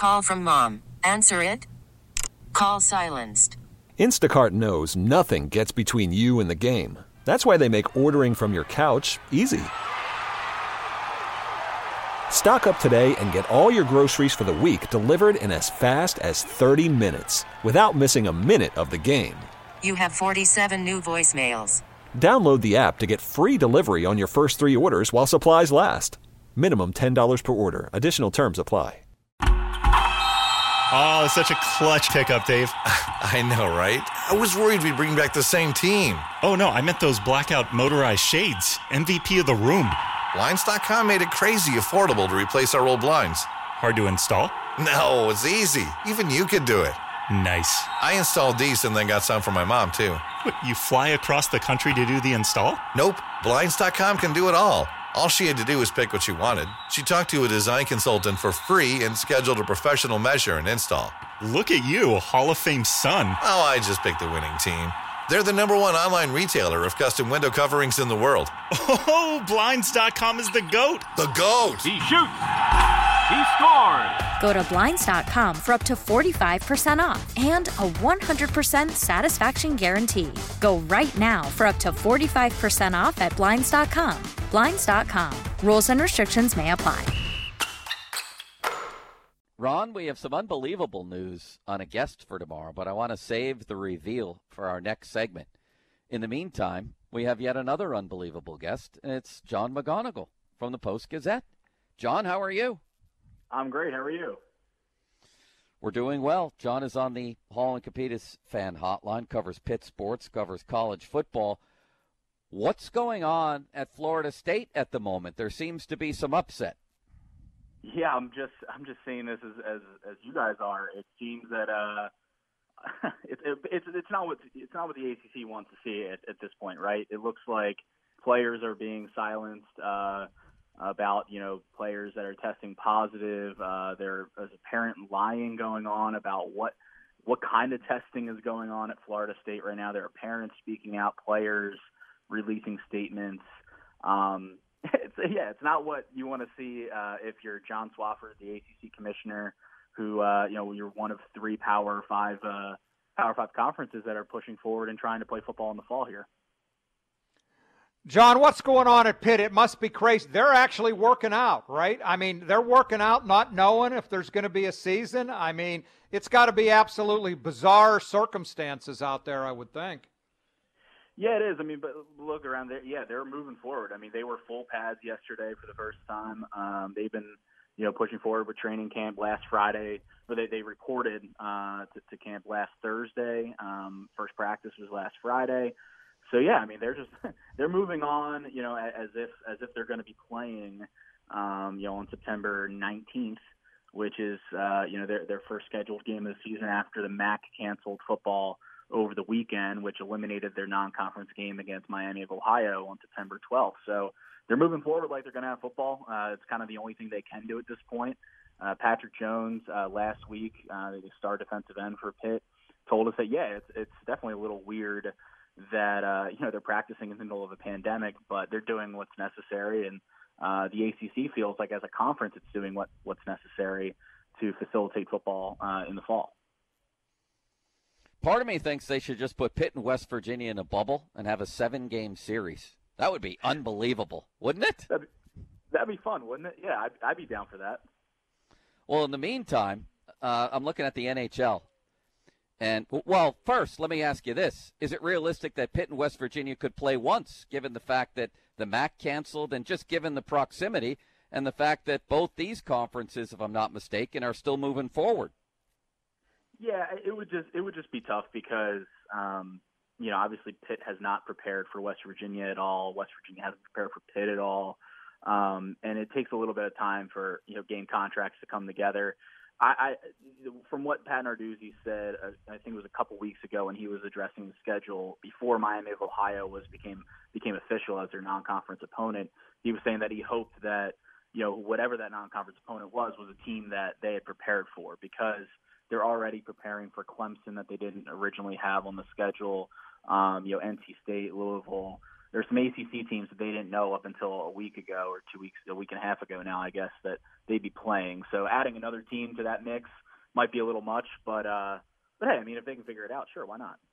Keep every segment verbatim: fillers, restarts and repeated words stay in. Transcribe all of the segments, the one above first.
Call from mom. Answer it. Call silenced. Instacart knows nothing gets between you and the game. That's why they make ordering from your couch easy. Stock up today and get all your groceries for the week delivered in as fast as thirty minutes without missing a minute of the game. You have forty-seven new voicemails. Download the app to get free delivery on your first three orders while supplies last. Minimum ten dollars per order. Additional terms apply. Oh, such a clutch pickup, Dave. I know, right? I was worried we'd bring back the same team. Oh, no, I meant those blackout motorized shades. M V P of the room. Blinds dot com made it crazy affordable to replace our old blinds. Hard to install? No, it's easy. Even you could do it. Nice. I installed these and then got some for my mom, too. What, you fly across the country to do the install? Nope. Blinds dot com can do it all. All she had to do was pick what she wanted. She talked to a design consultant for free and scheduled a professional measure and install. Look at you, Hall of Fame son. Oh, I just picked the winning team. They're the number one online retailer of custom window coverings in the world. Oh, Blinds dot com is the GOAT. The GOAT. He shoots. He scores. Go to Blinds dot com for up to forty-five percent off and a one hundred percent satisfaction guarantee. Go right now for up to forty-five percent off at Blinds dot com. Blinds dot com. Rules and restrictions may apply. Ron, we have some unbelievable news on a guest for tomorrow, but I want to save the reveal for our next segment. In the meantime, we have yet another unbelievable guest, and it's John McGonigal from the Post-Gazette. John, how are you? I'm great. How are you? We're doing well. John is on the Hall and Capitas fan hotline, covers Pitt sports, covers college football. What's going on at Florida State at the moment? There seems to be some upset. Yeah, I'm just I'm just saying this as as, as you guys are. It seems that uh, it's it, it's it's not what it's not what the A C C wants to see at, at this point, right? It looks like players are being silenced uh, about you know players that are testing positive. Uh, there's apparent lying going on about what what kind of testing is going on at Florida State right now. There are parents speaking out, players releasing statements. Um, It's, yeah, it's not what you want to see uh, if you're John Swofford, the A C C commissioner, who uh, you know you're one of three Power Five uh, Power Five conferences that are pushing forward and trying to play football in the fall here. John, what's going on at Pitt? It must be crazy. They're actually working out, right? I mean, they're working out not knowing if there's going to be a season. I mean, it's got to be absolutely bizarre circumstances out there, I would think. Yeah, it is. I mean, but look around there. Yeah, they're moving forward. I mean, they were full pads yesterday for the first time. Um, they've been, you know, pushing forward with training camp last Friday, or they, they reported uh, to, to camp last Thursday. Um, first practice was last Friday. So yeah, I mean, they're just they're moving on, you know, as if as if they're going to be playing, um, you know, on September nineteenth, which is uh, you know their their first scheduled game of the season after the M A C canceled football over the weekend, which eliminated their non-conference game against Miami of Ohio on September twelfth. So they're moving forward like they're going to have football. Uh, it's kind of the only thing they can do at this point. Uh, Patrick Jones uh, last week, uh, the star defensive end for Pitt, told us that, yeah, it's, it's definitely a little weird that, uh, you know, they're practicing in the middle of a pandemic, but they're doing what's necessary. And uh, the A C C feels like as a conference, it's doing what, what's necessary to facilitate football uh, in the fall. Part of me thinks they should just put Pitt and West Virginia in a bubble and have a seven-game series. That would be unbelievable, wouldn't it? That'd be, that'd be fun, wouldn't it? Yeah, I'd, I'd be down for that. Well, in the meantime, uh, I'm looking at the N H L. And, well, first, let me ask you this. Is it realistic that Pitt and West Virginia could play once, given the fact that the M A C canceled and just given the proximity and the fact that both these conferences, if I'm not mistaken, are still moving forward? Yeah, it would just it would just be tough because um, you know obviously Pitt has not prepared for West Virginia at all. West Virginia hasn't prepared for Pitt at all, um, and it takes a little bit of time for you know game contracts to come together. I, I from what Pat Narduzzi said, uh, I think it was a couple weeks ago when he was addressing the schedule before Miami of Ohio was became became official as their non-conference opponent. He was saying that he hoped that you know whatever that non-conference opponent was was a team that they had prepared for because they're already preparing for Clemson that they didn't originally have on the schedule. Um, you know, N C State, Louisville, there's some A C C teams that they didn't know up until a week ago or two weeks, a week and a half ago now, I guess, that they'd be playing. So adding another team to that mix might be a little much, but uh, but hey, I mean, if they can figure it out, sure, why not?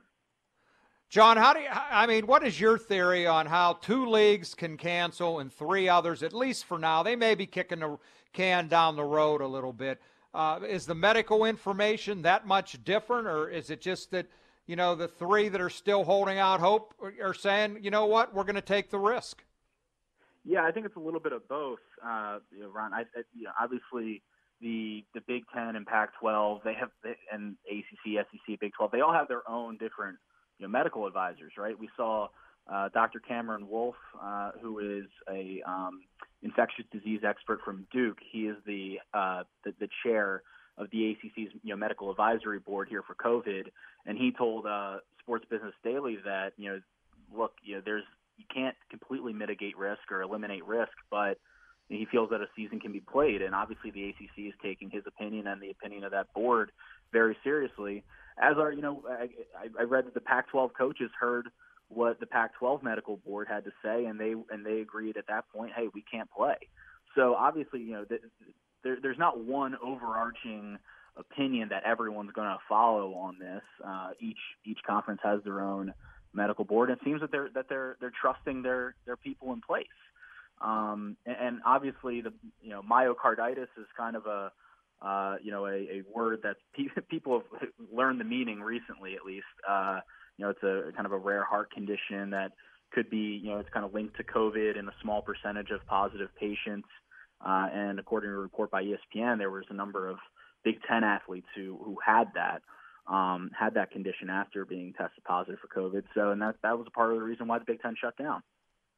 John, how do you, I mean, what is your theory on how two leagues can cancel and three others, at least for now? They may be kicking the can down the road a little bit. Uh, is the medical information that much different, or is it just that, you know, the three that are still holding out hope are saying, you know what, we're going to take the risk? Yeah, I think it's a little bit of both, uh, you know, Ron. I, I, you know, obviously, the the Big Ten and Pac twelve, they have, and A C C, S E C, Big twelve, they all have their own different, you know, medical advisors, right? We saw uh, Doctor Cameron Wolf, uh, who is a um, infectious disease expert from Duke. He is the, uh, the the chair of the A C C's, you know, medical advisory board here for COVID, and he told uh, Sports Business Daily that, you know, look, you know, there's you can't completely mitigate risk or eliminate risk, but he feels that a season can be played, and obviously the A C C is taking his opinion and the opinion of that board very seriously. As are, you know, I, I read that the Pac twelve coaches heard what the Pac twelve medical board had to say, and they and they agreed at that point, hey, we can't play. So obviously, you know, the, there, there's not one overarching opinion that everyone's going to follow on this. Uh, each each conference has their own medical board, and it seems that they're that they're they're trusting their their people in place. Um, and, and obviously, the you know myocarditis is kind of a uh, you know a, a word that pe- people have learned the meaning recently, at least. Uh, you know, it's a kind of a rare heart condition that could be you know it's kind of linked to COVID in a small percentage of positive patients. Uh, and according to a report by E S P N, there was a number of Big Ten athletes who who had that um, had that condition after being tested positive for COVID. So, and that that was a part of the reason why the Big Ten shut down.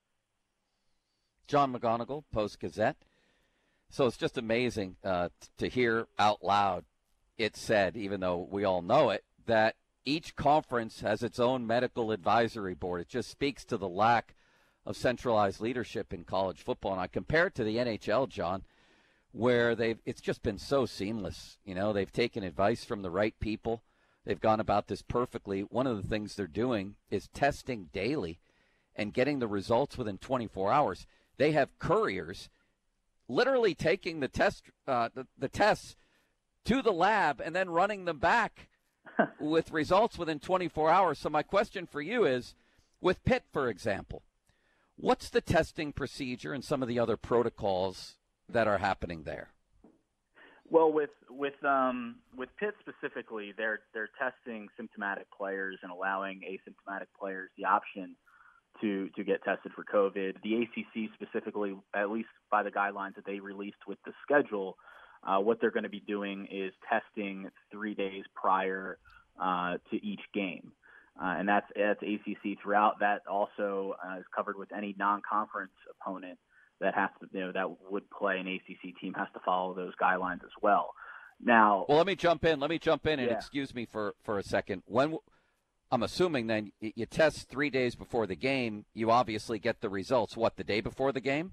John McGonigal, Post-Gazette. So it's just amazing uh, t- to hear out loud it said, even though we all know it, that each conference has its own medical advisory board. It just speaks to the lack of centralized leadership in college football. And I compare it to the N H L, John, where they've it's just been so seamless. You know, they've taken advice from the right people. They've gone about this perfectly. One of the things they're doing is testing daily and getting the results within twenty-four hours. They have couriers literally taking the test, uh, the, the tests to the lab and then running them back with results within twenty-four hours. So my question for you is, with Pitt, for example, what's the testing procedure and some of the other protocols that are happening there? Well, with with um, with Pitt specifically, they're they're testing symptomatic players and allowing asymptomatic players the option to to get tested for COVID. The A C C specifically, at least by the guidelines that they released with the schedule, uh, what they're going to be doing is testing three days prior uh, to each game. Uh, and that's, that's A C C throughout. That also uh, is covered with any non-conference opponent that has to, you know, that would play an A C C team has to follow those guidelines as well. Now, well, let me jump in. Let me jump in and yeah. excuse me for, for a second. When I'm assuming then you test three days before the game, you obviously get the results. What, the day before the game?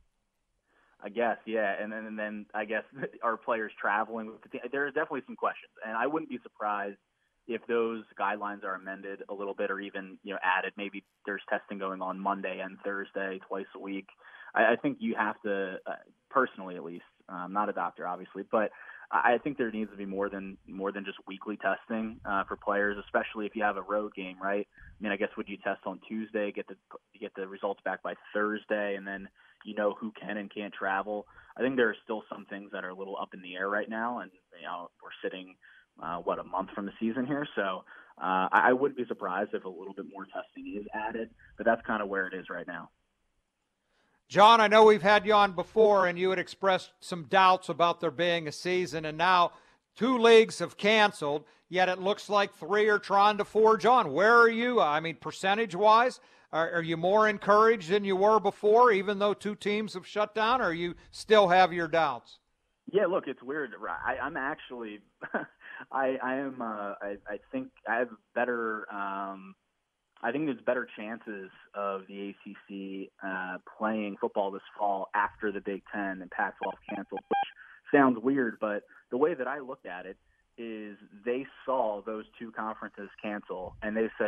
I guess, yeah. And then, and then I guess are players traveling with the team? There are definitely some questions, and I wouldn't be surprised if those guidelines are amended a little bit or even, you know, added. Maybe there's testing going on Monday and Thursday twice a week. I, I think you have to, uh, personally at least, I'm not a doctor obviously, but I think there needs to be more than more than just weekly testing uh, for players, especially if you have a road game, right? I mean, I guess would you test on Tuesday, get the get the results back by Thursday, and then you know who can and can't travel? I think there are still some things that are a little up in the air right now, and you know we're sitting uh, what a month from the season here, so uh, I wouldn't be surprised if a little bit more testing is added, but that's kind of where it is right now. John, I know we've had you on before, and you had expressed some doubts about there being a season, and now two leagues have canceled, yet it looks like three are trying to forge on. Where are you? I mean, percentage-wise, are, are you more encouraged than you were before, even though two teams have shut down, or you still have your doubts? Yeah, look, it's weird. I, I'm actually – I, I am uh, – I, I think I have better um, – I think there's better chances of the A C C uh, playing football this fall after the Big Ten and Pac twelve canceled, which sounds weird, but the way that I looked at it is they saw those two conferences cancel, and they said,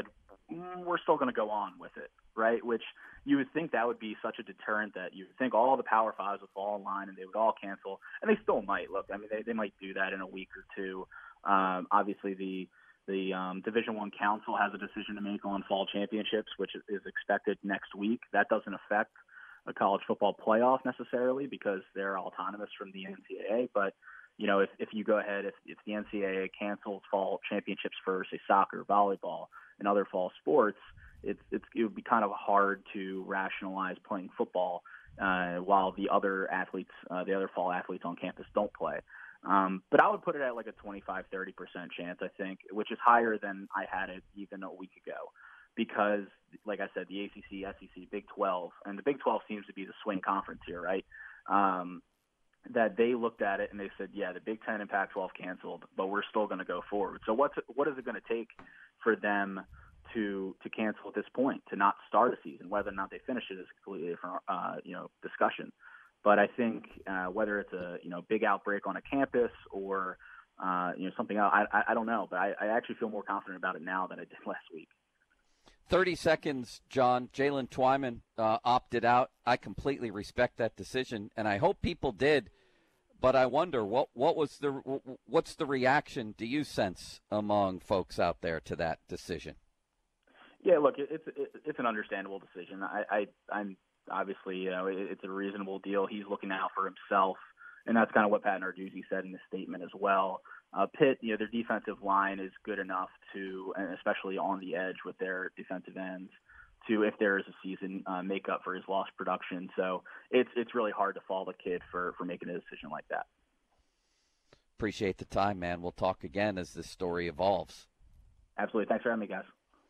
we're still going to go on with it, right? Which you would think that would be such a deterrent that you would think all the Power Fives would fall in line and they would all cancel, and they still might. Look, I mean, they, they might do that in a week or two. Um, obviously, the the um, Division One Council has a decision to make on fall championships, which is expected next week. That doesn't affect a college football playoff necessarily because they're autonomous from the N C double A. But, you know, if, if you go ahead, if, if the N C double A cancels fall championships for, say, soccer, volleyball, and other fall sports, it's, it's, it would be kind of hard to rationalize playing football uh, while the other athletes, uh, the other fall athletes on campus don't play. Um, but I would put it at like a twenty-five, thirty percent chance, I think, which is higher than I had it even a week ago. Because, like I said, the A C C, S E C, Big twelve, and the Big twelve seems to be the swing conference here, right? Um, that they looked at it and they said, yeah, the Big Ten and Pac twelve canceled, but we're still going to go forward. So what's what is it going to take for them to to cancel at this point, to not start a season? Whether or not they finish it is a completely different, uh, you know, discussion. But I think uh, whether it's a you know big outbreak on a campus or uh, you know something else, I, I, I don't know. But I, I actually feel more confident about it now than I did last week. thirty seconds, John. Jalen Twyman uh, opted out. I completely respect that decision, and I hope people did. But I wonder what what was the what's the reaction do you sense among folks out there to that decision? Yeah, look, it's it's an understandable decision. I, I I'm obviously you know it's a reasonable deal. He's looking out for himself, and that's kind of what Pat Narduzzi said in his statement as well. Uh, Pitt, you know, their defensive line is good enough to, and especially on the edge with their defensive ends, to, if there is a season, uh, make up for his lost production. So it's it's really hard to fault a kid for, for making a decision like that. Appreciate the time, man. We'll talk again as this story evolves. Absolutely. Thanks for having me, guys.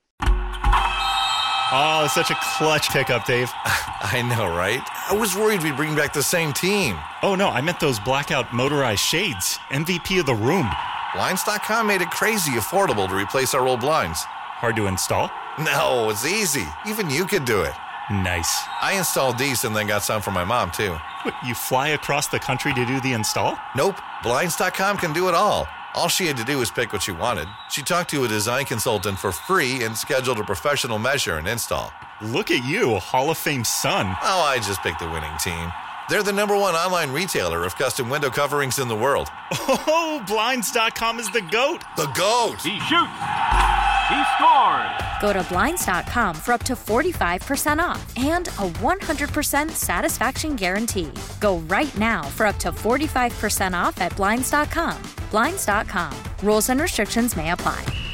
Oh, it's such a clutch pickup, Dave. I know, right? I was worried we'd bring back the same team. Oh, no, I meant those blackout motorized shades. M V P of the room. Blinds dot com made it crazy affordable to replace our old blinds. Hard to install? No, it's easy. Even you could do it. Nice. I installed these and then got some for my mom, too. What, you fly across the country to do the install? Nope. Blinds dot com can do it all. All she had to do was pick what she wanted. She talked to a design consultant for free and scheduled a professional measure and install. Look at you, Hall of Fame son. Oh, I just picked the winning team. They're the number one online retailer of custom window coverings in the world. Oh, Blinds dot com is the GOAT. The GOAT! He shoots! He scores! Go to Blinds dot com for up to forty-five percent off and a one hundred percent satisfaction guarantee. Go right now for up to forty-five percent off at Blinds dot com. Blinds dot com. Rules and restrictions may apply.